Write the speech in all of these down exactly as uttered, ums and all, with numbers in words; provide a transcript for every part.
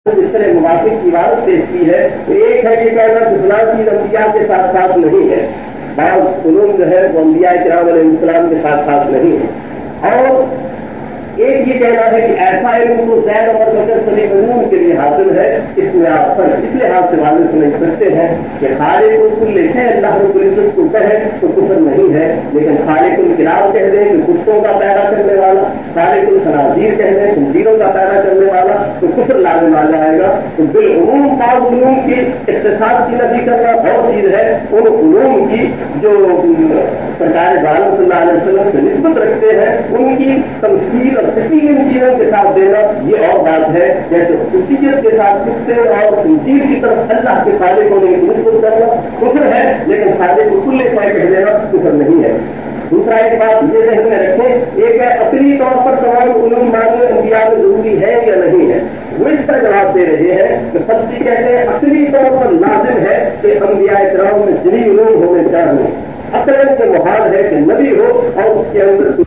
جس طرح موافق عبارت پیش کی ہے تو ایک ہے یہ کہنا کہ فلاں چیز انبیاء کے ساتھ ساتھ نہیں ہے، بعض علوم جو ہے وہ انبیاء کرام علیہ السلام کے ساتھ ساتھ نہیں ہے، اور ایک یہ کہنا ہے کہ ایسا علم کو زید اور بکر سبھی علوم کے لیے حاصل ہے، اس میں آپ پر اس لحاظ سے معلوم سمجھ سکتے ہیں کہ خالق الکل لکھے اللہ رب العزت کو کہے تو کفر نہیں ہے، لیکن خالق الکرام کہہ دیں کہ کتوں کا پیدا کرنے والا، خالق الخنازیر کہہ دیں خنزیروں کا پیدا کرنے والا تو کفر لازم آ جائے گا۔ تو بالعموم بعض علوم کی اختصاص کی نفی کرنا اور چیز ہے، ان علوم کی جو سرکار عالم صلی اللہ علیہ وسلم سے نسبت رکھتے ہیں ان کی تمثیل اور کسی ان چیزوں کے ساتھ دینا یہ اور بات ہے، جیسے خصوصیت کے ساتھ کتے اور خنزیر کی طرف اللہ کے خالق ہونے کی نسبت کرنا کفر ہے، لیکن خالق کو کل شے کہہ دینا کفر نہیں ہے۔ دوسرا ایک بات یہ ذہن میں رکھیں، ایک ہے عقلی طور پر تمام علوم ماننے انبیاء میں ضروری ہے یا نہیں ہے، وہ اس کا جواب دے رہے ہیں کہ سبزی کہتے ہیں عقلی طور پر لازم ہے کہ انبیاء کرام میں جنی علوم ہونے چاہیے، عقل سے محال ہے کہ نبی ہو اور اس کے اندر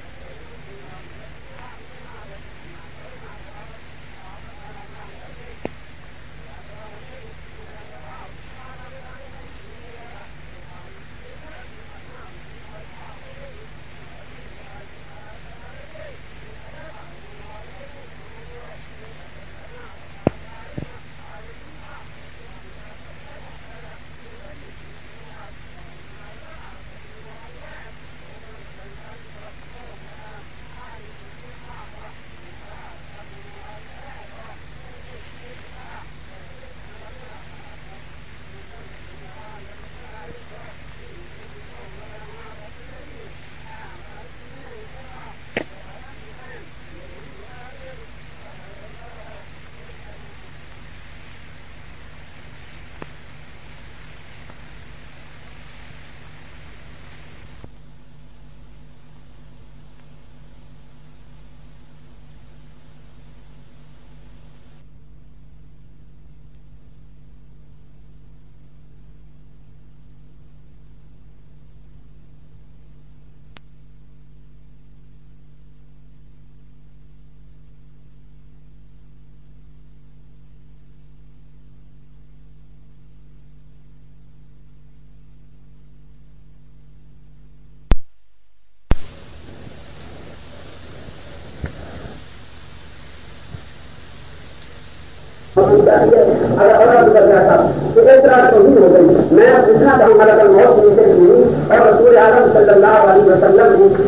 اگر عورت کر گیا تھا تو ایک رات تو نہیں ہو گئی، میں پوچھنا چاہوں گا اگر موت نیچے ہوئی اور رسول اعظم صلی اللہ علیہ وسلم کو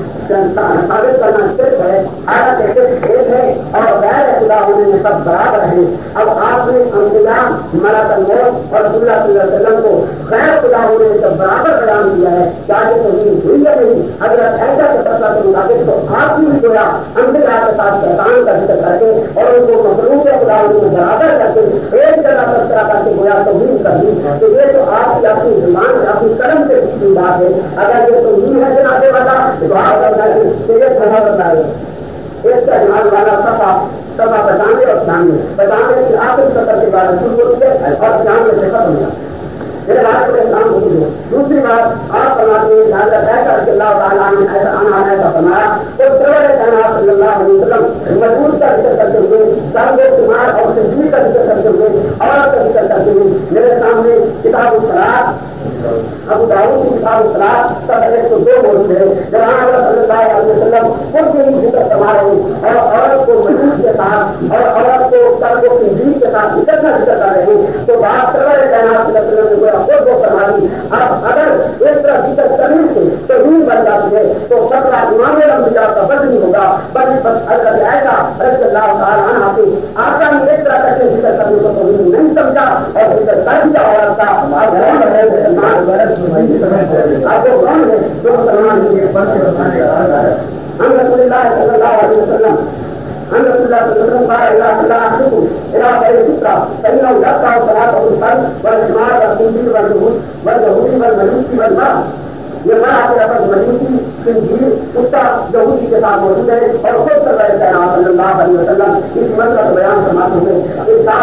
ثابت کرنا صرف ہے، حالت ایک ہے اور غیر خدا ہونے میں سب برابر ہیں۔ اب آپ نے انبیاء ملک الموت اور رسول اللہ صلی اللہ علیہ وسلم کو غیر خدا ہونے میں سب برابر بیان کیا ہے، کیا یہ توہین ہوئی یا نہیں؟ اگر ایسا کے فیصلہ کے مطابق تو آپ بھی گویا انبیاء کے ساتھ شیطان کا ذکر کر کے اور ان کو مخلوق خدا ہونے میں برابر کر کے ایک جگہ پر طرح کر کے گویا توہین کر دی، تو یہ تو آپ کی اپنی زبان سے اپنی قلم سے کی بات ہے۔ اگر یہ توہین ہے جناب والا تو آپ کرنا ہے کہ یہ سزا بتائے اس کا جمال والا سفا سفا بچانے اور جاننے بچانے کی آخری سطح کے بعد شروع ہوتی ہے اور جاننے سے ختم ہو جاتا ہے۔ میرے بات کو انسان ہوتی ہے۔ دوسری بات آپ فرماتے ہیں حضرت عائشہ رضی اللہ تعالیٰ عنہ ایسا آنا ایسا فرمایا تو سرور کائنات صلی اللہ علیہ وسلم مجبور کا ذکر کرتے ہوئے سب شمار اور تجویز کا ذکر کرتے ہوئے عورت کا ذکر کرتے ہوئے میرے سامنے کتاب الصلاۃ ابو داؤد کی کتاب الصلاۃ کا ایک سو دو موجود ہے جہاں صلی اللہ علیہ وسلم خود کے ہی ذکر فرما رہے ہیں اور عورت کو مجبور کے ساتھ اور عورت کو سب کو تجویز کے ساتھ ذکر کا ذکر کر رہے ہیں تو بات سرور کائنات صلی اللہ علیہ وسلم خود وہ فرما دی۔ اب اگر اس طرح ذکر کرنے سے توہین بن جاتی ہے تو فتویٰ امام الانبیاء کا بد نہیں ہوگا بلکہ حضرت عائشہ رضی اللہ تعالیٰ عنہا سے آقا نے ایک طرح کر کے ذکر کرنے کو توہین نہیں سمجھا اور ذکر کر دیا عورت کا آپ کو کون ہے جو مسلمان ہم رسول اللہ صلی اللہ علیہ وسلم ہم رسول اللہ صلی اللہ علیہ وسلم قال اذا صلى احدكم الى غير الفطره فانه يقطع صلاته الفرد والجماع والخنزير واليهود واليهود والمجوس والمرأة۔ یہ مرا کے لفظ مجوسی خنزیر کتا یہودی کے ساتھ موجود ہے اور خود صلی اللہ علیہ وسلم اس مسئلہ کو بیان فرماتے ہوئے ارشاد فرما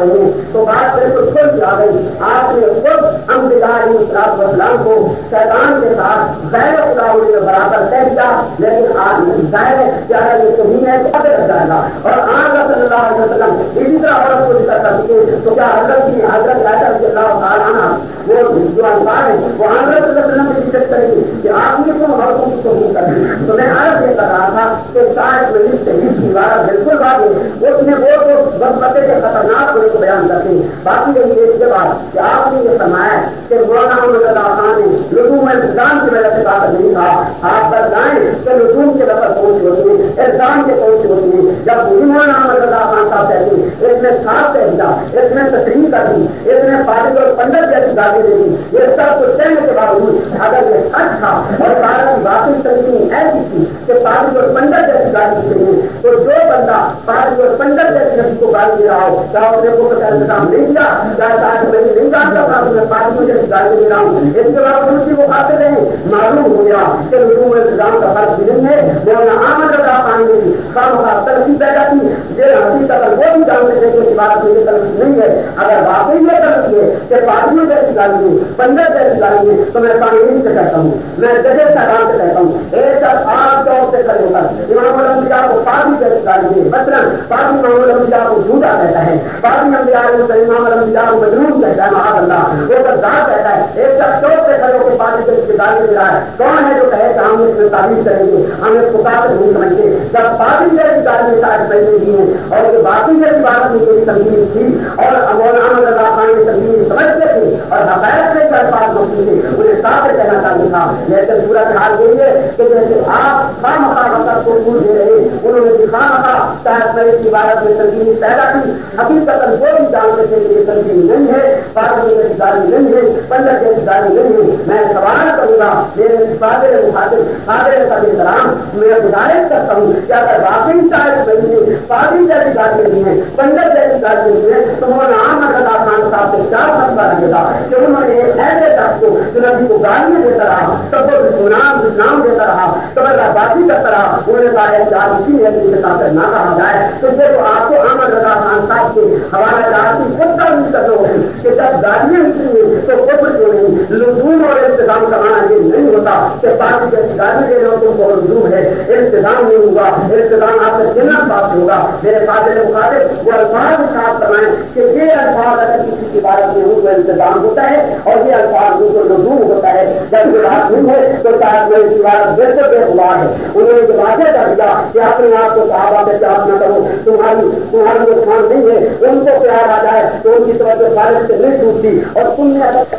رہے ہیں تو بات بالکل کھل آ گئی. آپ نے خود انبیاء علیہ السلام کو شیطان کے ساتھ غیر خدا ہونے کے برابر کہہ دیا, لیکن آج ظاہر ہے کیا ہے یہ تو نہیں ہے تو پتہ لگ جائے گا. اور آج صلی اللہ علیہ وسلم اسی طرح عورت کو ذکر کر سکے تو کیا حضرت کی حضرت عائشہ رضی اللہ تعالیٰ عنہ وہ جو الفاظ ہیں وہ حضرت صلی اللہ علیہ وسلم کی ذکر کریں گے کہ آپ نے کیوں عورتوں کی توہین کر دی. تو میں عرض یہ کر رہا تھا کہ شاید مجلس شہید کی عبارت بالکل بات ہے, اس میں وہ تو بدمتے کے خطرناک ہونے کو بیان کرتے ہیں. باقی رہی ایک یہ بات کہ آپ نے یہ فرمایا کہ مولانا محمد اللہ خان نے لزوم الزام کی وجہ سے بات نہیں تھا. آپ بتائیں کہ لزوم کے وقت پہنچ ہوتی ہے, الزام کے پہنچ ہوتی ہے. جب مولانا محمد اللہ خان صاحب کہتے ہیں اس نے ساتھ کہہ دیا, اس نے تشریح کر دی, اس نے فارغ اور پنڈت جیسی گاڑی دے دی, یہ سب کچھ کہنے کے باوجود اگر یہ سچ تھا اور بھارت کی واقعی تنظیم ایسی تھی کہ فارغ اور پنڈت جیسی گاڑی دی گئی, تو جو بندہ فارغ اور پنڈت جیسی نبی کو گاڑی دے رہا ہو کیا اس نے کو کا انتظام نہیں کیا, چاہے آج میں نہیں کہا تھا میں فارغ جیسی گاڑی دے رہا ہوں. اس کے باوجود بھی وہ کھاتے رہے, معلوم ہو گیا کہ لزوم الزام کا فرق بھی نہیں ہے. مولانا احمد رضا خان نے بھی خام خواہ ترقی پیدا کی, یہ حقیقت وہ بھی جانتے تھے کہ بات مجھے غلط نہیں ہے. اگر واقعی یہ غلط ہے کہ فارغ جیسی گاڑی ہے, پنڈت جیسی گاڑی ہے, تو میں قانونی سے کہتا ہوں, میں ججے صاحبان سے کہتا ہوں, ایک آپ چوک سے کھڑے ہو کر امام الانبیاء کو فارغ جیسی گاڑی ہے, مثلاً فارغ امام الانبیاء کو جھوٹا کہتا ہے, فارغ انبیاء امام الانبیاء کو مجنون کہتا ہے, معاذ اللہ وہ غدار کہتا ہے. ایک شخص چوک سے کھڑے ہو کے فارغ جیسی گاڑی دے رہا ہے, کون ہے جو کہے کہ ہم اس میں تعریف کریں گے, ہم اس کو کافر نہیں سمجھتے. جب فارغ جیسی گاڑی میں شاید پہلے دی ہے اور یہ باقی جیسی بات میں کوئی تنظیم تھی اور مولانا احمد رضا خان نے تنظیم سمجھتے تھے اور حقائق سے کر بات ہوتی تھی, انہیں کافر کہنا چاہیے تھا. لیکن صورت حال یہ ہے کہ جیسے آپ خام خواہ وقت کو پھول دے رہے, انہوں نے دکھا رہا شاید میں اس عبارت میں تنظیم پیدا کی, حقیقت وہ بھی جانتے تھے کہ یہ تنظیم نہیں ہے, فارغ جیسی گاڑی نہیں ہے, پنڈت جیسی گاڑی نہیں ہے. میں سوال کروں گا میرے قادر مخاطب قادر کا احترام, میں گزارش کرتا ہوں کہ اگر واقعی شاید نہیں فارغ جیسی گاڑی نہیں ہے, پنڈت جیسی گاڑی نہیں ہے, تو مولانا احمد رضا خان صاحب سے کیا مسئلہ رہے گا کہ انہوں نے ایک ایسے شخص کو نبی کو گاڑیاں دیتا رہا, سب کو سنام اسلام دیتا رہا, تبرہ بازی کرتا رہا, انہوں نے کہا کہ آپ اسی نیتی کے ساتھ نہ کہا جائے. تو یہ تو آپ کو احمد رضا خان صاحب کے حوالے دار کی خود کا نہیں کرتے ہوگی کہ جب گاڑیاں نکلی تو کفر کیوں نہیں, لزوم اور انتظام کروانا یہ نہیں ہوتا کہ پارٹی جیسی گاڑی دے رہے ہو تم کو لزوم ہے, انتظام نہیں ہوگا, انتظام آپ سے جنت بات ہوگا. میرے قادر مخاطب وہ الفاظ صاف کروائیں کہ یہ الفاظ اگر کسی کی بات میں ہوں تو انتظام ہوتا ہے اور یہ الفاظ ہوں تو لزوم ہوتا ہے. جب یہ بات نہیں ہے تو شاید میں اس کی بات بالکل بے ہوا ہے. انہوں نے یہ واضح کر دیا کہ اپنے آپ کو صحابہ سے پیار نہ کرو, تمہاری تمہاری نقصان نہیں ہے, ان کو پیار آ جائے تو ان کی طرف سے فارغ سے نہیں ٹوٹتی. اور تم نے اگر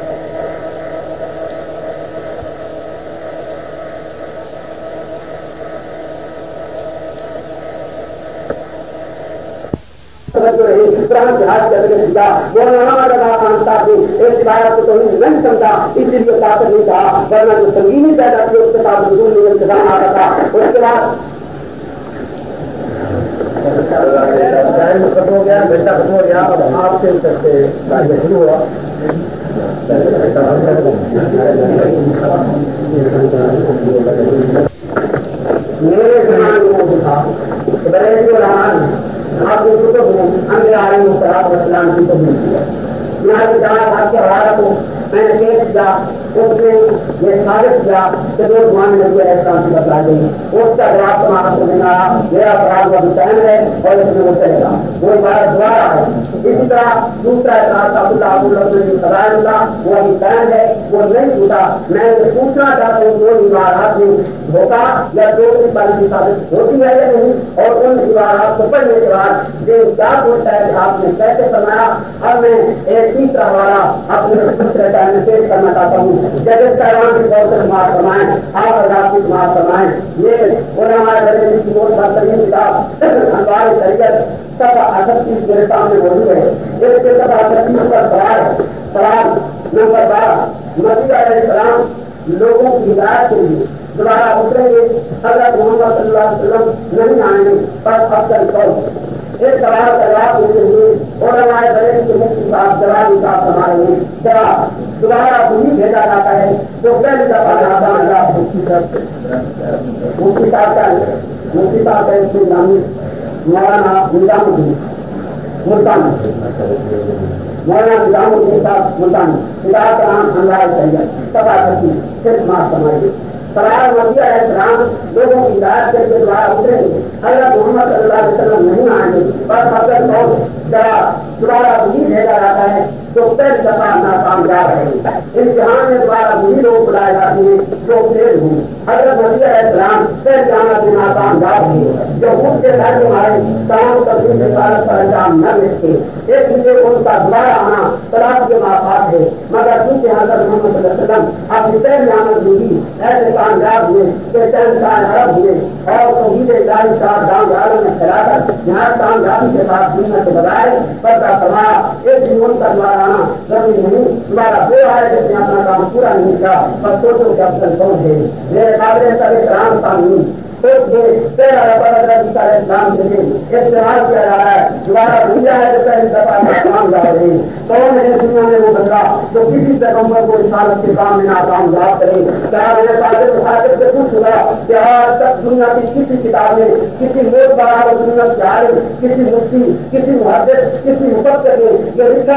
جہاز کرنے دیا مولانا رضا خان صاحب نے اس عبارت کو تو نہیں سمجھا, اس لیے طاقت نہیں کہا, ورنہ جو سنگینی پیدا کی اس کے ساتھ حضور نے انتظام آ رہا تھا. اس کے بعد ختم ہو گیا, بیٹا ختم ہو گیا, اور آپ سے شروع ہوا. میرے زمان میں تھا بڑے جو رحمان آپ کو کتب ہوں ہمیں آ رہی ہوں آپ اسلام کی تبدیل کیا. یہاں سے جہاں آپ کے حوالہ کو میں نے پیش کیا, اس نے یہ ثابت کیا کہ دو زمان میں جو اسلام کی بتلا گئی, اس کا جواب تمہارا کو نہیں آیا. میرا سوال کا متعین ہے اور اس میں وہ چلے گا, وہ عبارت دوبارہ ہے. اسی طرح دوسرا اعتراض اللہ ابو سرائے اللہ وہ ابھی قائم ہے, وہ نہیں پوچھا. میں یہ پوچھنا چاہتا ہوں دو عبارات میں ہوتا یا دو کی پالیسی ثابت ہوتی ہے یا نہیں, اور ان عبارات کو پڑھنے کے بعد جو کیا پوچھتا ہے کہ آپ نے کیسے فرمایا. اب میں ایک تیسرا حوالہ اپنے دوسرے ٹائم میں پیش کرنا چاہتا ہوں. ججز صاحبان کی طور سے معاف فرمائیں, آپ آزاد کی معاف فرمائیں. یہ علماء بڑے کی بہت بہترین کتاب انوار شریعت سب اٹھتیس میرے سامنے موجود ہے. اس کے سب اٹھتیس پر سوال ہے. سوال نمبر بارہ, مسیح علیہ السلام لوگوں کی ہدایت کے لیے دوبارہ اتریں گے, حضرت محمد صلی اللہ علیہ وسلم نہیں آئیں گے, بس افضل قول. ایک سوال کا جواب دیتے ہوئے اور ہمارے بڑے کے مفتی صاحب جواب صاحب ہمارے لیے جواب دوبارہ وہی بھیجا جاتا ہے جو پہلے دفعہ جاتا ہے. مفتی صاحب کا مفتی صاحب کا اس کے نامی مولانا نظام الدین ملتان مولانا نظام الدین صاحب ملتان ہدایت رام انوار سید سبا کرتی صرف معاف فرمائیے سرائے مدیہ السلام لوگوں کی ہدایت کر کے دوبارہ اتریں گے حضرت محمد صلی اللہ علیہ وسلم نہیں آئیں گے پر حضرت بہت ذرا دوبارہ وہی بھیجا جاتا ہے جو پہلی دفعہ ناکامیاب رہے امتحان میں دوبارہ وہی لوگ بلائے جاتے ہیں جو فیل ہوں حضرت مسیح علیہ السلام پہلے جانا کے ناکامیاب ہوئے جو خود کے گھر کے ہمارے تمام تبدیل کے سالت پر انجام نہ ملتے ایک لیے ان کا دوبارہ آنا تلاش کے مافات ہے مگر کیونکہ حضرت محمد صلی اللہ علیہ وسلم اپنی پہلی آمد ہوئی ایسے کامیاب ہوئے کہ چند سال عرب ہوئے اور توحید الہی صاحب دام عالم میں پھیلا کر یہاں کامیابی کے ساتھ دنیا کے بغیر پردہ فرمایا ایک دن ان کا دوبارہ آنا ضروری نہیں تمہارا وہ ہے جس نے اپنا کام پورا نہیں کیا بس سوچو کہ افضل کون ہے میرے قابل سب کرام قانون استعمال کیا جا رہا ہے دوبارہ بھولیا ہے کون ہے دنیا میں وہ بندہ جو کسی پیغمبر کو رسالت کے کام میں ناکامیاب کرے کیا میرے صاحب سے پوچھ گا کہ آج تک دنیا کی کسی کتاب میں کسی موت بڑا دنیا کے عالم کسی مفتی کسی محدث کسی مفسر نے یہ لکھا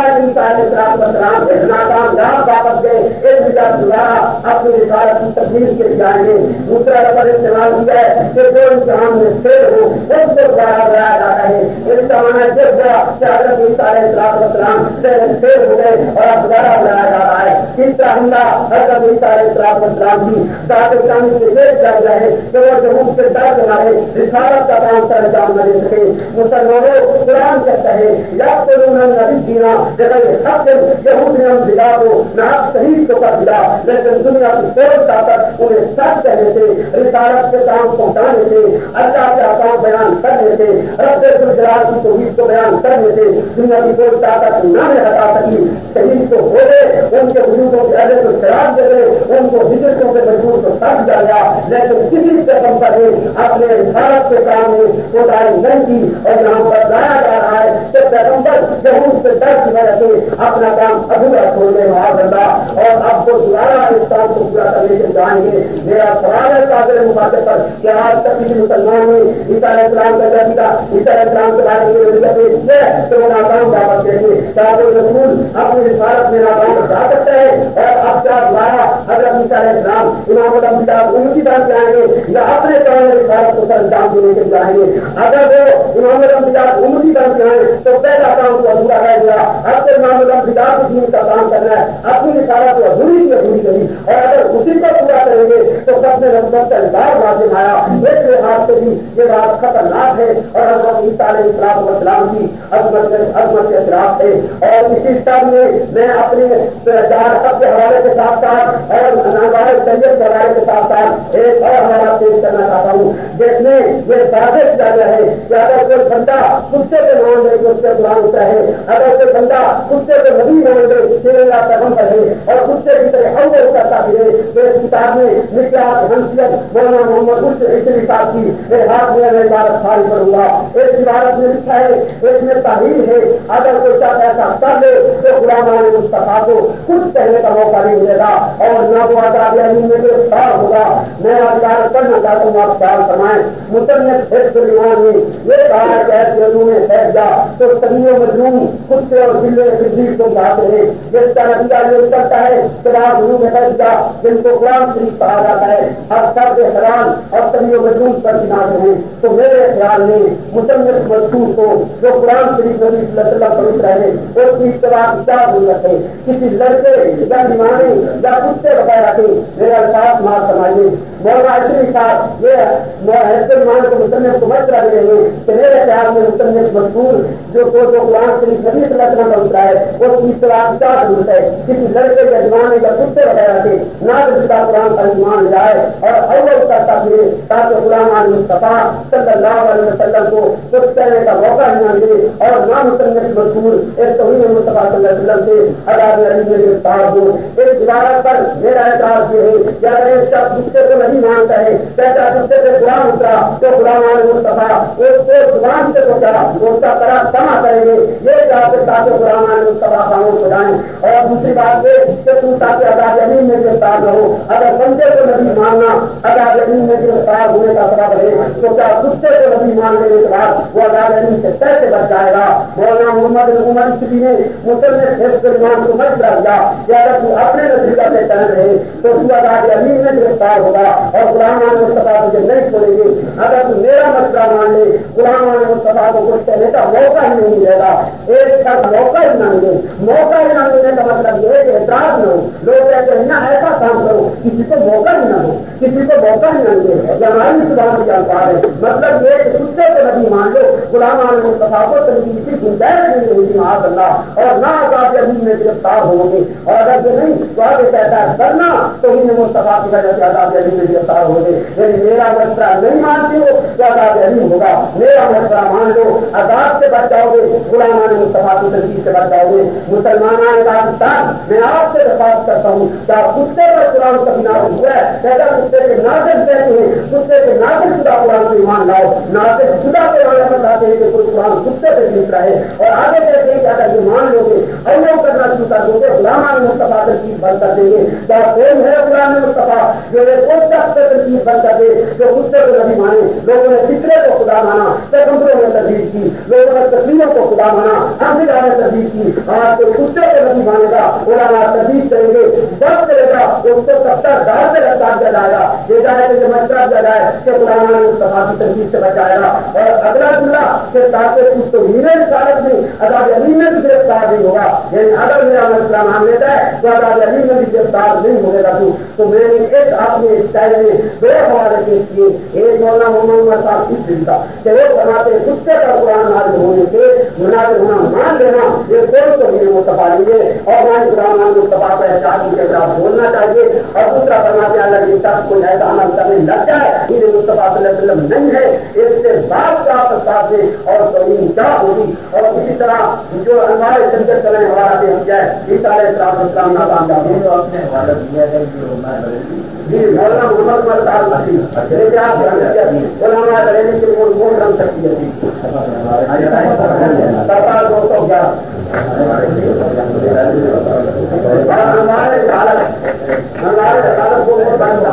ہے ناکامیاب واپس گئے ایک بجا دوبارہ اپنی رسالت کی تبدیل کے جائیں گے دوسرا رقم استعمال کیا ہے کہ جو امتحان میں فیل ہو اس کو دوبارہ بنایا جاتا ہے اس کا مانا یہ ہوا کہ حضرت عیسیٰ علیہ السلام فیل ہو گئے اور اب دوبارہ بنایا جا رہا ہے تیسرا حملہ حضرت عیسیٰ علیہ السلام کی ذات اسلامی سے پیش کیا گیا ہے کہ وہ جمہور سے ڈر ہمارے رسالت کا کام سر انجام نہ دے سکے مسلمانوں قرآن کہتا ہے یا تو نبی جینا جگہ سب سے یہود نے ہم دلا کو نہ صحیح تو کر دیا لیکن دنیا کی فوج طاقت انہیں سچ کہنے سے رسالت کے کام پہنچانے سے اللہ کے احکام بیان کرنے سے رب الجلال کی توحید کو بیان کرنے سے دنیا کی کوئی طاقت نہ ہٹا سکی شہید تو ہو گئے ان کے وجودوں کے عہدے کو شراب دے گئے ان کو ہجرتوں کے مجبور کو سچ جا گیا لیکن کسی پیغمبر نے اپنے رسالت کے کام میں کوتاہی نہیں کی اور یہاں پر بتایا جا رہا ہے کہ پیغمبر یہود سے ڈر کی وجہ سے اپنا کام ادھورا چھوڑ دے معاذ اللہ اور اب وہ دوبارہ اس کام کو پورا کرنے کے جائیں گے میرا سوال ہے قابل مخاطب پر کہ آج تک کسی مسلمان نے عیسیٰ علیہ السلام کا درد کا عیسیٰ علیہ السلام کے بارے میں پیش کیا تو وہ ناکام واپس دیں گے کیا کوئی رسول اپنی رسالت میں ناکام جا سکتا ہے اور اب کیا دوبارہ حضرت عیسیٰ علیہ السلام امام الانبیاء امتی بن جائیں گے یا اپنے کام رسالت کو سر انجام دینے کے جائیں گے اگر وہ امام الانبیاء امتی بن جائیں تو پہلا کام کو ادھورا رہ گیا اب تو امام الانبیاء کو دین کا کام کرنا ہے اپنی رسالت کو ادھوری کی ادھوری کری اور اگر اسی کو پورا کریں گے تو سب نے رمضان کا انکار لازم آیا ایک لحاظ سے بھی یہ بات خطرناک ہے اور حضرت عیسیٰ علیہ السلام والسلام کی عظمت عظمت کے خلاف ہے اور اسی سب میں میں اپنے چار حق کے حوالے کے ساتھ ساتھ اور ناگوار طبیعت کے حوالے کے ساتھ ساتھ ایک اور حوالہ پیش کرنا چاہتا ہوں جس میں یہ واضح کیا گیا ہے کہ اگر کوئی بندہ کتے کے مان لے تو اس سے قرآن ہوتا ہے اگر کوئی بندہ کتے کو نبی مان لے پھر اللہ پیغمبر ہے اور کتے کی طرح اول کرتا پھرے تو اس کتاب میں نکاح حنفیت مولانا محمد اس صاحب کی میرے ہاتھ میں میں عبارت خالی کروں گا ایک عبارت میں لکھا ہے اس میں تحریر ہے اگر کوئی چاہتا ایسا کر لے تو غلام علی مصطفیٰ کو کچھ کہنے کا موقع نہیں ملے گا اور نہ وہ آزاد علیم میں گرفتار ہوگا میں عبارت کرنا چاہتا ہوں آپ خیال فرمائیں مصنف حفظ الایمان میں یہ کہا ہے کہ ایسے علوم میں بیٹھ جا تو سبھی مجنون کتے اور ضلع صدیق کو چاہتے ہیں جس کا نتیجہ یہ کرتا ہے کہ بعض علوم میں بیٹھ جا جن کو قرآن شریف کہا جاتا ہے ہر سب حیران اور سبھی مجنون پر بناتے ہیں تو میرے خیال میں مصنف مذکور کو جو قرآن شریف نبی صلی اللہ علیہ وسلم پڑھ رہے اس کی اتباع کیا ضرورت ہے کسی لڑکے یا دیوانے یا کتے وغیرہ کے میرے الفاظ مار سمجھیے مولانا عشری صاحب یہ ایمان کو مصنف کو مشورہ دے رہے ہیں کہ میرے خیال میں مصنف مذکور جو جو قرآن شریف نبی صلی اللہ علیہ وسلم پڑھ رہا ہے اس کی اتباع کیا ضرورت ہے کسی لڑکے یا دیوانے یا کتے وغیرہ کے نہ رشتہ قرآن کا ایمان جائے اور اول کرتا پھرے تاکہ غلام علی مصطفیٰ صلی اللہ علیہ وسلم کو کچھ کہنے کا موقع نہ ملے اور نہ مصنف مذکور اس توحید مصطفیٰ صلی اللہ علیہ وسلم سے عذاب علیم میں گرفتار ہو اس عبارت پر میرا اعتراض یہ ہے کہ اگر اس کا دوسرے کو نہیں مانتا ہے کیسا دوسرے سے غلام اترا تو غلام علی مصطفیٰ اس کو زبان سے تو کیا اس کا طرح کما کریں گے یہ کیا بات ہے تاکہ قرآن مصطفیٰ خاموش ہو جائیں، اور دوسری بات یہ کہ تم تاکہ عذاب الیم میں گرفتار نہ ہو. اگر بندے کو نبی ماننا عذاب الیم میں گرفتار ہونے کا سبب ہے تو کیا کتے کو نبی مان لینے کے بعد وہ عذاب الیم سے کیسے بچ جائے گا؟ مولانا محمد عمر اسری نے مسلم حفظ ایمان کو مشورہ دیا کہ اگر تم اپنے نتیجہ سے چل رہے تو تو عذاب الیم میں گرفتار ہوگا اور قرآن مصطفیٰ تجھے نہیں چھوڑیں گے. اگر تم میرا مشورہ مان لے قرآن مصطفیٰ کو کچھ کہنے کا موقع ہی نہیں ملے گا. ایک تک موقع ہی نہ ملے. موقع ہی نہ ملنے کا مطلب یہ ہے کہ اعتراض نہ ہو. لوگ کہتے ہیں نہ ایسا کام کرو کسی کو موقع ہی نہ ہو، کسی کو موقع ہی نہ ملے. یہ ہماری زبان کی الفاظ ہے. مطلب یہ کہ کتے کو نبی مان لو غلام مصطفیٰ کو تنقید کی گنجائش نہیں رہی معاذ اللہ، اور نہ عذاب الیم میں گرفتار ہوں گے. اور اگر یہ نہیں تو آگے کہتا ہے کرنا تو انہیں مصطفیٰ کی وجہ سے عذاب الیم میں گرفتار ہوں گے. یعنی میرا مشورہ نہیں مانتے ہو تو عذاب الیم ہوگا، میرا مشورہ مان لو عذاب سے بچ جاؤ گے، غلام مصطفیٰ کی تنقید سے بچ جاؤ گے. مسلمان پاکستان میں آپ سے درخواست کرتا ہوں کیا کتے پر قرآن کبھی نازل ہوا ہے؟ اگر کتے کے نازل کہتے ہیں کتے کے نازل شدہ قرآن کو ایمان لاؤ. نازل شدہ کے بارے میں بتاتے ہیں کہ کوئی قرآن کتے پہ جیت رہا ہے، اور آگے کہتے ہیں کہ اگر یہ مان لو گے اور وہ کرنا شروع کر دو گے غلام مصطفیٰ ترکیب بند کر دیں گے. کیا کون ہے غلام مصطفیٰ جو ایک اس شخص سے ترکیب بند کر دے جو کتے کو نبی مانے؟ لوگوں نے فکرے کو خدا مانا، پیغمبروں نے تردید کی، لوگوں نے تصویروں کو خدا مانا، حافظ نے تردید کی. آج کوئی کتے کو نبی مانے گا علماء تردید کریں گے، جب کرے گا اس کو ستر دار سے رفتار دیا جائے گا. یہ جائے کہ مشورہ دیا جائے کہ قرآن مصطفیٰ کی تردید سے بچائے گا. اور اگلا جملہ کہ تاکہ کچھ تو میرے رسالت میں عذاب الیم میں بھی گرفتار نہیں ہوگا. یعنی اگر میرا مسئلہ مان لیتا ہے تو عذاب الیم میں بھی گرفتار نہیں ہونے گا. تو میں نے ایک اپنے اسٹائل میں دو حوالے پیش کیے. ایک مولانا محمد عمر صاحب کی دلتا کہ وہ فرماتے کتے کا قرآن نازل ہونے سے مناظر ہونا مان لینا یہ کوئی تو میرے مصطفیٰ لیے اور میں قرآن مصطفیٰ پر احساس کے ساتھ بولنا چاہیے. اور دوسرا فرماتے اللہ جس شخص کو ایسا عمل کرنے لگ جائے میرے مصطفیٰ صلی اللہ علیہ وسلم نہیں ہے اس سے بات کا پرستار سے اور توہین کیا ہوگی. اور اسی طرح جو انوار شریعت کرنے والا دے جائے عیسیٰ علیہ السلام ناکام جاتے ہیں. اپنے حوالہ دیا ہے جی مولانا محمد عمر صاحب لیکن آپ علماء بریلی کے کون رنگ سکتی ہے سرکار دو سو گیارہ ہمارے حالت ہمارے حالت کو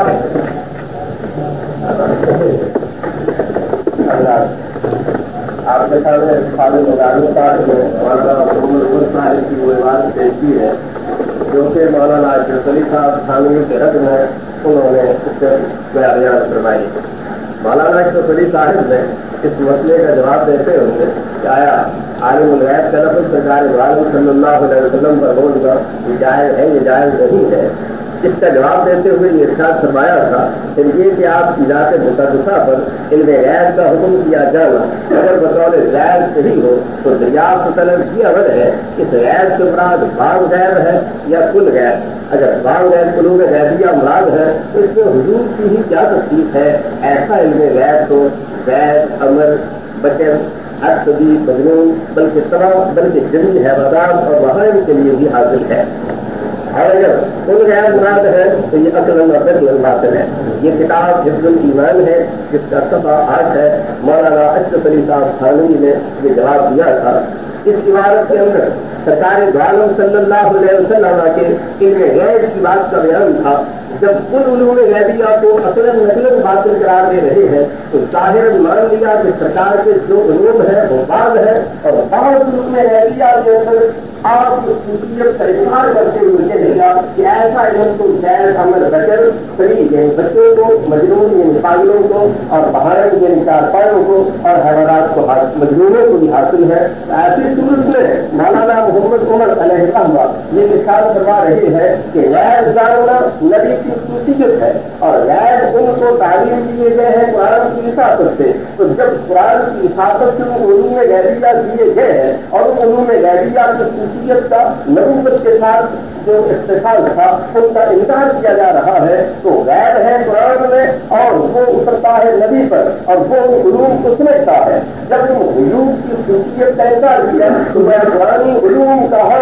آپ کے سامنے خالد مغانی صاحب نے مولانا محمد عمر صاحب کی وہ عبارت پیش کی ہے جو کہ مولانا اشرف علی صاحب تھانوی کے رد میں انہوں نے اس سے بیان فرمائی. مولانا اشرف علی صاحب نے اس مسئلے کا جواب دیتے ہوئے کہ آیا عالم الغیب کا لفظ سرکار عالم صلی اللہ علیہ وسلم پر بولنا یہ جائز ہے یہ جائز نہیں ہے. اس کا جواب دیتے ہوئے یہ ارشاد فرمایا تھا کہ یہ کہ آپ کی ذات مقدسہ پر علم غیب کا حکم کیا جانا اگر بطور غیب صحیح ہو تو دریافت طلب کی عمل ہے کہ غیب سے مراد بعض غیب ہے یا کل غیب. اگر بعض غیب قلوب غیبیہ مراد ہے تو اس میں حضور کی ہی کیا تصدیق ہے. ایسا علم غیب تو غیب امر بشر اصلی مجنون بلکہ تمام بلکہ جنی حیوانات اور بہائم کے لیے بھی حاصل ہے. اور اگر کل غیر مراد ہے تو یہ عقل اور عقل باطل ہے. یہ کتاب حفظ الایمان ہے جس کا صفحہ آٹھ ہے. مولانا اشرف علی صاحب تھانوی نے یہ جواب دیا تھا. اس عبارت کے اندر سرکار دو عالم صلی اللہ علیہ وسلم کے علم غیب کی بات کا بیان تھا. جب کل علوم غیبیہ کو اصل نقل باطل قرار دے رہے ہیں تو ظاہر مان لیا کہ سرکار کے جو علوم ہے وہ بعض ہے اور بعض علوم غیبیہ کے اندر آپ خصوصیت کا استعمال کرتے ہوئے کہہ دیا کہ ایسا علم تو غیر عمل بشر قریب ہے بچوں کو مجنون یعنی پاگلوں کو اور بہائم یعنی چارپائیوں کو اور حیوانات کو مجنونوں کو بھی حاصل ہے. ایسی صورت میں مولانا محمد عمر علیہ السلام یہ مثال کروا رہے ہیں کہ غیر جاننا نبی کی خصوصیت ہے اور غیر ان کو تعلیم دیے گئے ہیں قرآن کی حفاظت سے. تو جب قرآن کی حفاظت سے وہ علوم غیبیہ دیے گئے ہیں اور ان علوم غیبیہ کی خصوصیت کا نبوت کے ساتھ جو استفاد تھا ان کا انکار کیا جا رہا ہے تو غیر ہے قرآن میں اور وہ اترتا ہے نبی پر اور وہ علوم کو سمجھتا ہے. جب تم علوم کی خصوصیت کا انکار کیا تو میں قرآنی علوم کا حامل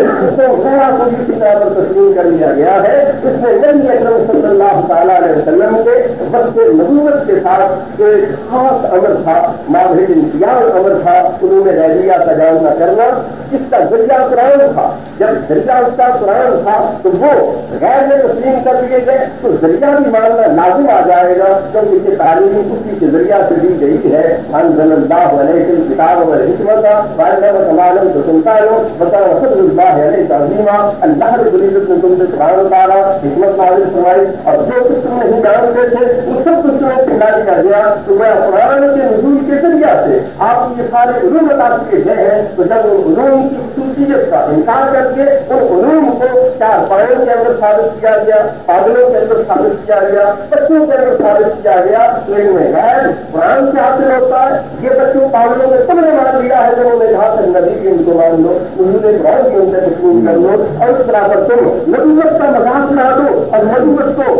اس کو پورا کو بھی کتاب پر تسلیم کر لیا گیا ہے. اس میں نبی اکرم صلی اللہ تعالیٰ علیہ وسلم کے وقت نبوت کے ساتھ جو ایک خاص امر تھا, ماہر امتیاز امر تھا, انہوں نے ریلیہ کا جائزہ کرنا. اس کا ذریعہ قرآن تھا. جب ذریعہ اس کا قرآن تھا تو وہ غیر میں تسلیم کر دیے گئے تو ذریعہ بھی ماننا لازم آ جائے گا, کیونکہ یہ تعلیم اسی کے ذریعہ سے دی گئی ہے. انزل اللہ علیہ کتاب و حکمت معلوم تو سنتا لو بتا وسط اللہ علیہ تعظیمہ. اللہ رب العزت نے تم سے قرآن اتارا, حکمت نازل فرمائی, اور جو کچھ تم نہیں جانتے تھے وہ سب کچھ تمہیں سکھا دیا گیا. تو میں قرآن کے نزول کے ذریعہ سے آپ کو یہ سارے علوم بتا کیے گئے ہیں. تو جب ان علوم کی خصوصیت کا انکار کر کے ان علوم کو چار پاؤں کے اندر ثابت کیا گیا, پاگلوں کے اندر ثابت کیا گیا, بچوں کے اندر ثابت کیا گیا, تو ان میں غیر قرآن سے حاصل ہوتا ہے. یہ بچوں پاگلوں میں تم نے مان لیا ہے, جب انہوں نے کہا تھا نبی کے ان کو مان لو, انہوں قرآن کی ان سے تسلیم کر لو, اور اس طرح پر تم نبوت کا مذاق بنا دو اور نبوت کو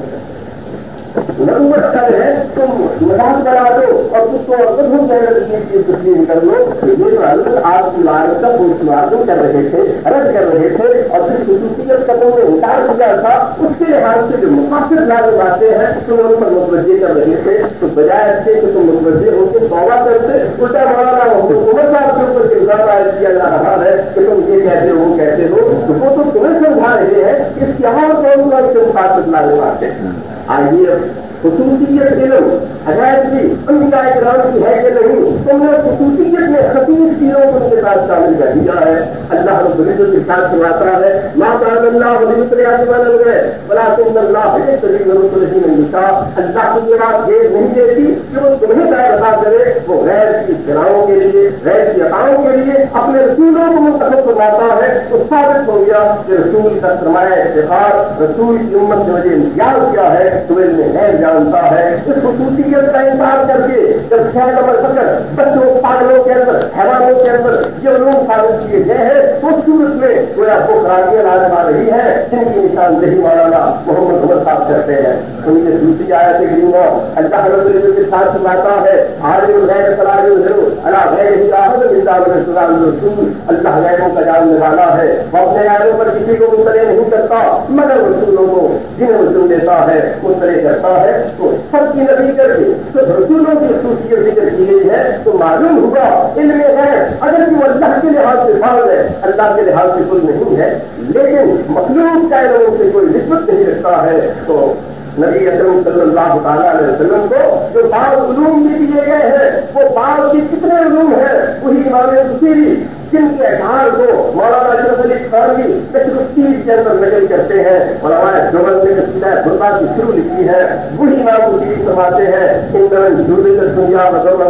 نبوت کا ہے تم مذاق بنا دو اور اس کو بدھو کی تسلیم کر لو. یہ جو حضرت آپ کی عبارت کا پوچھ کر رہے تھے, رد کر رہے تھے, اور پھر خصوصیت کا تم نے انکار کیا تھا, اس کے لحاظ سے جو مقاصد لازم آتے ہیں تم ان پر متوجہ کر رہے تھے. تو بجائے اچھے کہ تم متوجہ ہو کے توبہ کرتے, الٹا مولانا حکومت صاحب کے اوپر الزام عائد کیا جا رہا ہے کہ تم یہ کہتے ہو وہ کہتے ہو, تو وہ تو تمہیں سمجھا رہے ہیں کہ اس کے اور کون کون سے مقاصد لازم آتے ہیں. آئیے خصوصیت علم عجائب کی انبیاء کرام کی ہے کہ نہیں, تم نے خصوصیت میں خطیب چیزوں کو ان کے ساتھ شامل کر دیا ہے. اللہ رب العزت کے ساتھ سناتا ہے ما کان اللہ گئے بلا تم اللہ اللہ کو یہ بات یہ نہیں دیتی کہ وہ تمہیں طے بتا کرے, وہ غیر کی اطلاعوں کے لیے غیر کی عطاؤں کے لیے اپنے رسولوں کو منتخب کرواتا ہے. تو ثابت ہو گیا کہ رسول کا سرمایہ افتخار, رسول کی امت کے وجہ امتیاز کیا ہے تو علم غیر جانتا ہے. اس خصوصیت کا انکار کر کے جب چھ نمبر پکڑ بچوں پاگلوں کے اندر حیوانوں کے اندر یہ علوم ثابت کیے گئے ہیں, اس صورت میں کوئی آپ کو خرابیاں لازم آ رہی ہے جن کی نشاندہی مولانا محمد عمر صاحب کرتے ہیں. ان کے دوسری آیت گریمہ اللہ رب العزت کے ساتھ سناتا ہے عالم الغیب فلا یظہر علی غیبہ احد الا رسول. اللہ غیبوں کا جاننے والا ہے, وہ اپنے غیبوں پر کسی کو مطلع نہیں کرتا مگر رسولوں کو جنہیں رسول دیتا ہے مطلع کرتا ہے. تو سب کی نبی کر کے تو رسولوں کی خصوصیت ذکر کی گئی ہے تو معلوم ہوگا علم ہے اگر کہ وہ اللہ کے لحاظ سے فرض ہے, اللہ کے لحاظ سے کل نہیں ہے, لیکن مخلوق کا علم سے کوئی نسبت نہیں رکھتا ہے. تو نبی اکرم صلی اللہ تعالیٰ علیہ وسلم کو جو بعض علوم بھی دیے گئے ہیں وہ بعض کی کتنے علوم ہیں وہی امام بصیری جن کے اشعار کو مولانا اشرف علی تھانوی تشریف کے اندر نقل کرتے ہیں. علماء دیوبند نے قصیدہ بردا کی شروع لکھی ہے, وہی امام بصیری فرماتے ہیں دنیا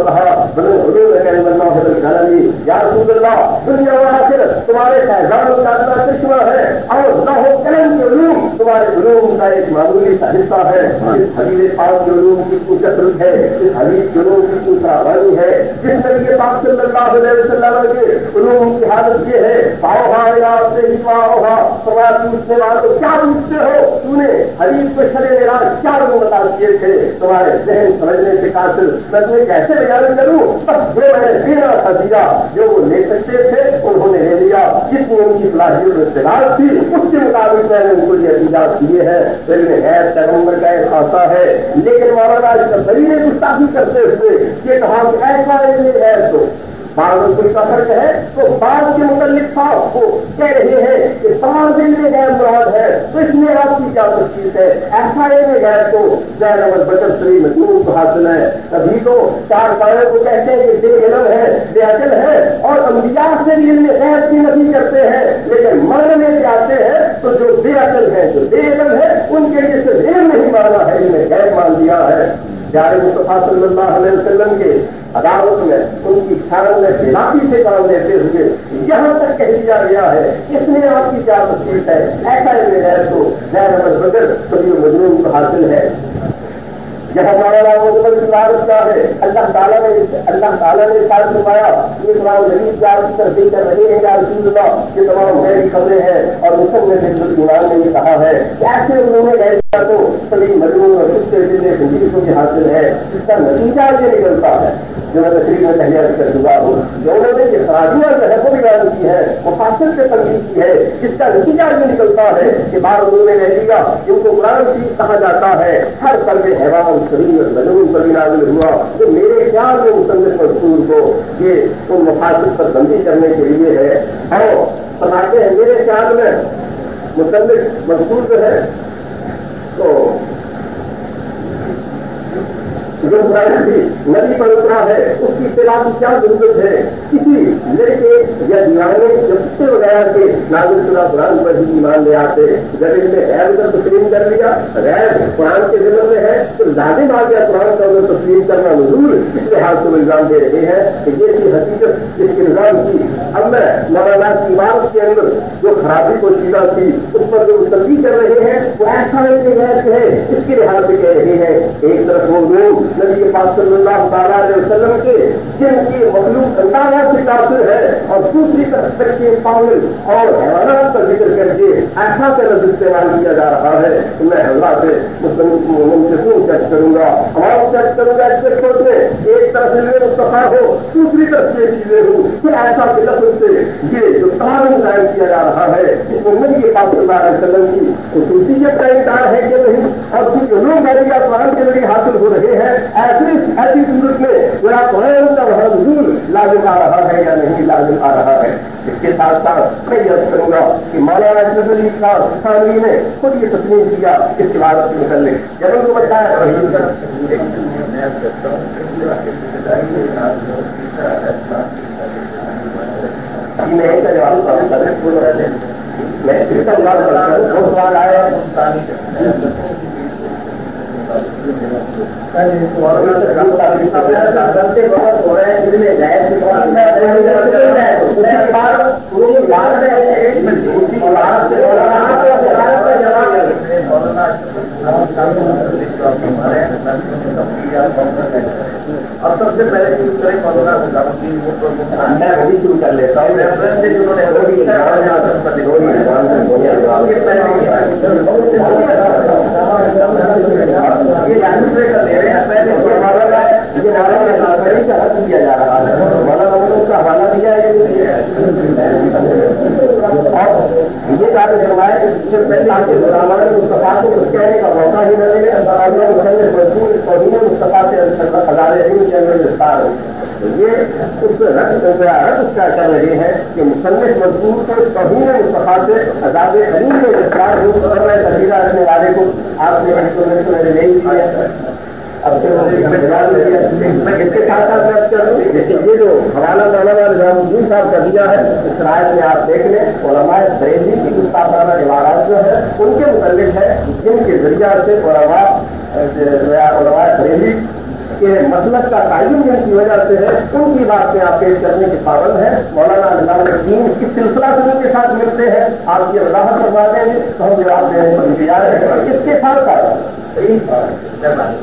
یا رسول اللہ دنیا و آخرت تمہارے فیضان کا چشمہ ہے اور لاہ و قلم کے علوم تمہارے علوم کا ایک معمولی سا حصہ ہے. اس حدیث پاک کے علوم کی کچھ کثرت ہے, اس حدیث کے علوم کی کچھ فراوانی ہے. جس نبی پاک صلی اللہ علیہ وسلم کے علوم کی حالت یہ ہے پاؤ ہا سے ہی پاؤ ہا سوال پوچھنے والوں کو کیا پوچھتے ہو, تو نے حدیث کو شرے راج کیا علوم بتا دیے تھے تمہارے ذہن سمجھنے سے قاصر میں تمہیں کیسے بیان کروں. بس جو میں نے دینا تھا دیا, جو وہ لے سکتے تھے انہوں نے لے لیا, جتنی ان کی صلاحیت و استعداد تھی اس کے مطابق میں نے ان کو یہ عطیات دیے ہیں. علم غیب پیغمبر کا ایک خاصہ ہے, لیکن مولانا اشرف نے گستاخی کرتے ہوئے یہ کہا کہ ایسا علم غیب تو بعض کوئی کا فرق ہے تو بعض کے متعلق صاحب کو کہہ رہے ہیں کہ بعض علم غیب مراد ہے تو اس میں آپ کی کیا تفصیل ہے. ایسا علم غیب تو زیر اول بشر شری مجنون کو حاصل ہے. کبھی تو چار پاؤں کو کہتے ہیں کہ بے علم ہے بے عقل ہے اور انبیاء سے بھی علم غیب کی نفی کرتے ہیں, لیکن ماننے سے آتے ہیں تو جو بے عقل ہے جو بے علم ہے ان کے لیے صرف علم نہیں مانا ہے, علم غیب مان دیا ہے. پیارے مصطفیٰ صلی اللہ علیہ وسلم کے عدالت میں ان کی شان میں خلافی سے کام لیتے ہوئے یہاں تک کہہ دیا گیا ہے اس میں آپ کی کیا تصویر ہے. ایسا علم ہے تو غیر عمل بغیر سبھی مجنون کو حاصل ہے. یہاں ہمارا مطلب عبادت کا ہے. اللہ تعالیٰ نے اللہ تعالیٰ نے ساتھ فرمایا یہ تمام نبی کی آپ کی تربیت کر رہے ہیں یا رسول اللہ یہ تمام غیر خبریں ہیں. اور مسلم نے ایمان نے یہ کہا ہے کہ ایسے انہوں نے غیر تو سبھی مجنون اور خود سے دل کو بھی حاصل ہے. اس کا نتیجہ یہ نکلتا ہے جو میں تشریح میں تحریر کر چکا ہوں. جو انہوں نے یہ خرابیاں جو ہے وہ بھی بیان کی ہے وہ خاص مقاصد سے تنظیم کی ہے، جس کا نتیجہ یہ نکلتا ہے کہ بار انہوں نے کہہ دیا جن کو قرآن شریف کہا جاتا ہے ہر قلب حیوان شریعت بدلون پر نازل ہوا، تو میرے خیال میں مصنف مذکور کو یہ ان مقاصد پر بندی کرنے کے لیے ہے۔ اور فرماتے ہیں میرے خیال میں مصنف مذکور جو ہے تو جو نبی پر اترا ہے اس کی اطلاع کی کیا ضرورت ہے؟ کسی لڑکے یا دیوانے یا کتے وغیرہ کے نازل شدہ قرآن پر ہی ایمان لے آتے، جب ان نے غیر کا تسلیم کر لیا، غیر قرآن کے ذمہ میں ہے تو لازم آ گیا قرآن کا اگر تسلیم کرنا نزول، اس لحاظ سے الزام دے رہے ہیں کہ یہ تھی حقیقت اس کے نظام کی۔ اب میں مولانا کی عمارت کے اندر جو خرابی کو شیدہ تھی اس پر جو تنقید کر رہے ہیں وہ ایسا ہے اس کے لحاظ سے کہہ رہے ہیں ایک طرف وہ لوگ نبی پاک صلی اللہ تعالیٰ علیہ وسلم کے جن کی مخلوق اندازہ سے تاثر ہے، اور دوسری طرف بچے پاگل اور حیوانات کا ذکر کر کے ایسا کا لفظ استعمال کیا جا رہا ہے تو میں اللہ سے منتظم چیک کروں گا، ہمارا چیک کروں گا اس کوٹ میں ایک طرف علم مصطفیٰ ہو دوسری طرف یہ چیزیں ہوں کہ ایسا کے لفظ سے یہ جو تعلق قائم کیا جا رہا ہے اس میں نبی پاک صلی اللہ علیہ وسلم کی خصوصیت کا انکار ہے کہ نہیں، اور کچھ لوگ یا قرآن کے ذریعے حاصل ہو رہے ہیں ایسی ایسی صورت میں میرا قرآن کا حضور لازم آ رہا ہے یا نہیں لازم آ رہا ہے۔ اس کے ساتھ ساتھ میں یہ کروں گا کہ مولانا اشرف علی خان خانوی نے خود یہ تسلیم کیا اس عبادت سے متعلق جب ان کو بتایا میں ایک کا جواب میں اس کا جواب کرتا ہوں۔ دو سوال آئے اور سب سے پہلے میں وہی شروع کر لیتا ہوں۔ کیا جا رہا ہے مولانا نے اس کا حوالہ دیا ہے اور یہ کام کروائے مصطفیٰ کو کچھ کہنے کا موقع ہی نہ ملے، مصطفیٰ سے ہزارے کے اندر وستار ہو۔ یہ اس رد اس کا کر رہے ہیں کہ مصنف مزدور کو توہین مصطفیٰ سے عذاب علیم میں گرفتار ہو کر میں تقریرہ رکھنے والے کو آپ نے نہیں کیا۔ اب سے اس کے ساتھ ساتھ میں کر دوں لیکن یہ جو حوالہ مولانا نظام الدین صاحب کا دیا ہے اس رائے میں آپ دیکھ لیں علماء بریلوی کی گستاخانہ عبارات جو ہے ان کے متعلق ہے جن کے ذریعہ سے علماء علماء بریلوی کے مسلک کا تعین جن کی وجہ سے ہے ان کی بات میں آپ پیش کرنے کے پابند ہیں۔ مولانا نظام الدین اس سلسلہ سے ان کے ساتھ ملتے ہیں، آپ یہ وضاحت کروا دیں گے تو ہم جواب دینے پر تیار ہیں۔ اس کے ساتھ ساتھ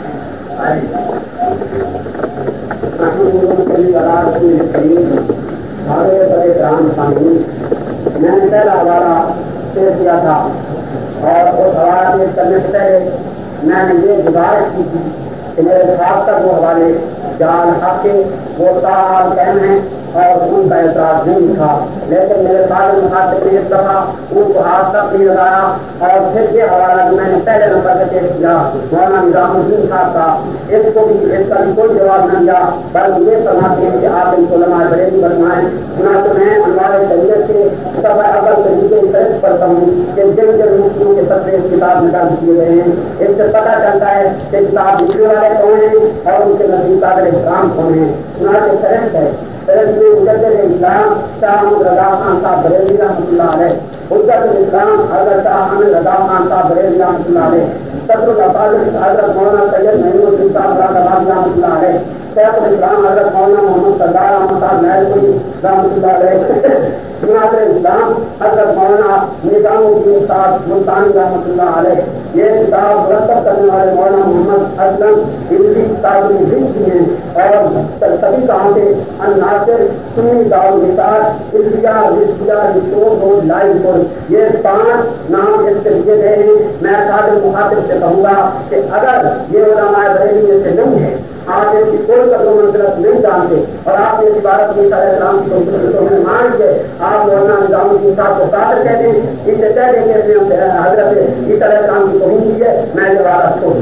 میں نے پہلا حوالہ پیش کیا تھا اور اس حوالہ پیش کرنے سے پہلے میں نے یہ گزارش کی تھی کہ میرے خاص تک وہ حوالے جان حق کے وہ تاحال قائم ہیں اور ان کا اعتراض نہیں تھا، لیکن میرے سارے مخاطب نے اس دفعہ ان کو ہاتھ تک نہیں لگایا اور پھر یہ حوالہ جو میں نے پہلے نمبر سے پیش کیا مولانا نظام الدین صاحب کا اس کو بھی اس کا بھی کوئی جواب نہ دیا، بلکہ یہ سمجھتے ہیں کہ آپ ان کو علماء بریلوی بنوائیں۔ چنانچہ میں انوار شریعت کے سفر اول طریقے درج کرتا ہوں کہ جن جن مفتیوں کے سطح اس کتاب میں درج کیے گئے ہیں اس سے پتہ چلتا ہے کہ کتاب لکھنے والے کون ہیں اور ان کے نزدیک قابل احترام کون ہیں۔ چنانچہ فہرست ہے فہرست میں مجدد اسلام شاہ احمد رضا خان صاحب بریلوی رحمۃ اللہ علیہ، حجت الاسلام حضرت شاہ احمد رضا خان صاحب بریلوی رحمۃ اللہ علیہ، صدر الافاضل حضرت مولانا سید محمود الدین صاحب رحمۃ اللہ علیہ، شیخ الاسلام حضرت مولانا محمد سردار احمد صاحب محل رحمۃ اللہ علیہ، جناب اسلام حضرت مولانا نظام الدین صاحب ملتانی رحمۃ اللہ علیہ۔ یہ کتاب مرتب کرنے والے مولانا محمد اسلم ہندی کتاب ہند کی ہیں اور سبھی کہاں سے الناصر سنی داؤد نثار الفیا رشیا رشور لائن پور یہ پانچ نام اس کے دیے گئے ہیں۔ میں صادر مخاطب سے کہوں گا کہ اگر یہ علماء بریلوی میں سے نہیں ہے آپ اس کی کوئی قدر و منزلت نہیں جانتے اور آپ نے اس عبارت میں علیہ السلام کی منزلتوں میں مان کے آپ مولانا نظام الدین صاحب کو کافر کہتے ہیں. ان سے کہہ دیں کہ حضرت عیسیٰ علیہ السلام کی توہین کی ہے. میں یہ عبارت چھوڑ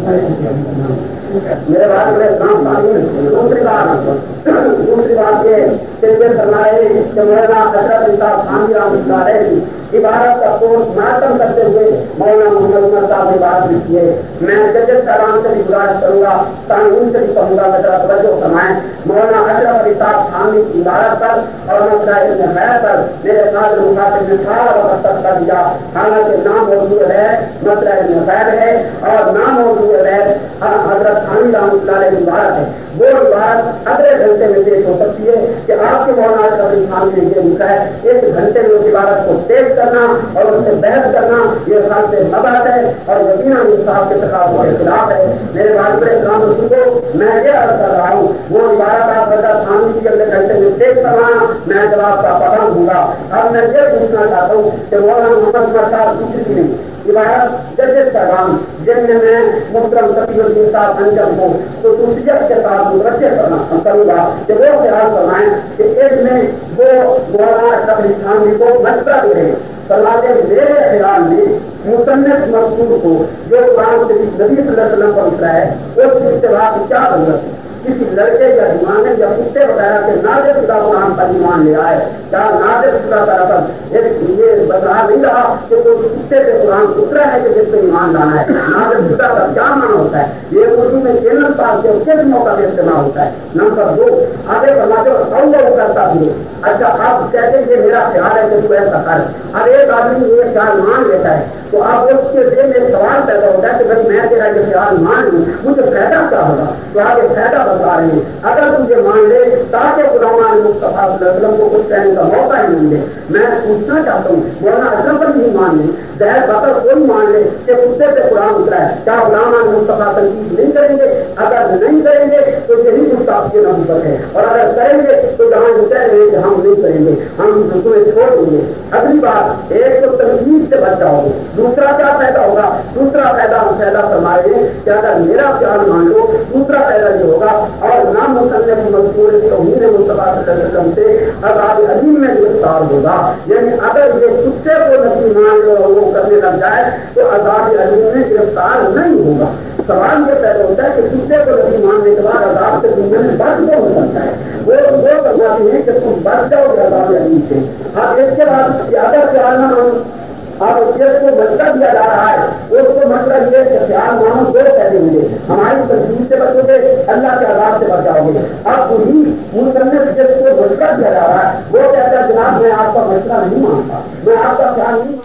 دوں میرے بات میں اسلام تعلیم. دوسری بات دوسری بات یہ سلسلے فرمائے کہ مولانا حضرت صاحب خان رحمۃ اللہ علیہ کی عبارت کا کوٹ ماتم کرتے ہوئے مولانا محمد عمر صاحب نے بات بھی کی ہے. میں ججد صاحب سے بھی گزارش کروں گا تاکہ ان سے بھی کہوں گا میرا توجہ فرمائیں. مولانا اشرف علی صاحب خان کی عبارت پر اور مسئلہ ابن خیر پر میرے ساتھ مخاطب نے سارا وقت تک کر دیا. حالانکہ نام موجود ہے مسئلہ ابن خیر ہے اور نام موجود ہے حضرت خانی رحمۃ اللہ علیہ کی عبارت ہے. وہ عبارت اگلے گھنٹے میں پیش ہو سکتی ہے کہ آپ کے مولانا اشرف علی خان نے یہ لکھا ہے. ایک گھنٹے میں اس عبارت کو پیش کرنا اور اس سے بحث کرنا یہ خاص سے مباحث ہے اور یقیناً انصاف کے تقاضوں کے خلاف ہے. میرے والد اسلام کو میں یہ عرض کر رہا ہوں وہ عبارت آپ حضرت خانی کی اگلے گھنٹے میں پیش کروانا میں جواب کا پابند ہوں گا. اب میں یہ پوچھنا چاہتا ہوں کہ مولانا محمد عمر صاحب دوسری نہیں عبارت ججد صاحب جن میں میں محترم تقی الدین صاحب انجم ہوں تو دوسریت کے ساتھ متوجہ کرنا کروں گا کہ وہ خیال فرمائیں کہ ایک میں وہ مولانا اشرف علی خان کو مشورہ دے رہے فرماتے میرے خیال میں مصنف مقصود کو جو قرآن سے نبی صلی اللہ علیہ وسلم پر اترا ہے اس کی اتباع کی کیا ضرورت ہے. کسی لڑکے یا جوان یا کتے وغیرہ کے نازل شدہ قرآن پر ایمان لے آئے کیا نازل شدہ طرف یہ بتا نہیں رہا کہ کوئی کتے سے قرآن اترا ہے کہ جس پہ ایمان لانا ہے. نازل شدہ کا کیا معنی ہوتا ہے یہ اردو میں چینل پاس کے کس موقع پہ استعمال ہوتا ہے. نمبر دو آگے بناتے ہو کرتا بھی اچھا آپ کہتے ہیں یہ میرا خیال ہے کہ تو ایسا کر. اب ایک آدمی یہ خیال مان لیتا ہے تو آپ اس کے دل میں سوال پیدا ہوتا ہے کہ بھائی میں تیرا یہ خیال مان لوں مجھے فائدہ کیا ہوگا. تو آگے فائدہ بتا رہے ہیں اگر تجھے مان لے تاکہ غلامان مصطفیٰ صلی اللہ علیہ وسلم کو کچھ کہنے کا موقع ہی نہیں دے. میں پوچھنا چاہتا ہوں مولانا اشرف پر نہیں مان لیں زہر بکر کوئی مان لے کہ کتے سے قرآن اترا ہے کیا غلامان مصطفیٰ تنقید نہیں کریں گے. اگر نہیں کریں گے تو یہی گستاخی کی نبوت ہے اور اگر کریں گے تو جہاں یہ کہہ رہے ہیں کہ ہم نہیں کریں گے ہم تمہیں چھوڑ دیں گے. اگلی بات ایک تو تنقید سے بچ جاؤ گے. دوسرا کیا فائدہ ہوگا دوسرا فائدہ ہم فائدہ فرمائے کہ اگر میرا خیال مان لو دوسرا فائدہ یہ ہوگا اور نام مصنف مذکور توحید مصطفیٰ صلی اللہ علیہ وسلم سے عذاب علیم میں گرفتار ہوگا. یعنی اگر یہ کتے کو نبی مان لو وہ کرنے لگ جائے تو عذاب علیم میں گرفتار نہیں ہوگا. سوال یہ پیدا ہوتا ہے کہ کتے کو نبی ماننے کے بعد عذاب سے دنیا میں بچ کیوں ہو سکتا ہے. وہ وہ کرواتے ہیں کہ تم بچ جاؤ گے عذاب علیم سے. اب اس کے بعد اگر خیال نہ مانو اب جس کو مشورہ دیا جا رہا ہے اس کو مشورہ یہ کہ خیال مانو دو پیسے ہوں گے ہماری تجویز سے بچو گے اللہ کے عذاب سے بچاؤ گے. اب وہی مصنف جس کو مشورہ دیا جا رہا ہے وہ کہتا ہے جناب میں آپ کا مشورہ نہیں مانتا میں آپ کا خیال نہیں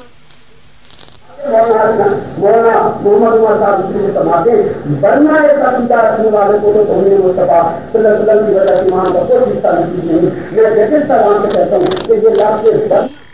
مولانا محمد عمر صاحب اس لیے سماتے ورنہ ایک عقیدہ رکھنے والے کو تو توحید مصطفیٰ صلی اللہ علیہ وسلم کی وجہ سے ایمان کا کوئی حصہ نہیں. میں جیسے سلام سے کہتا ہوں کہ یہ لفظ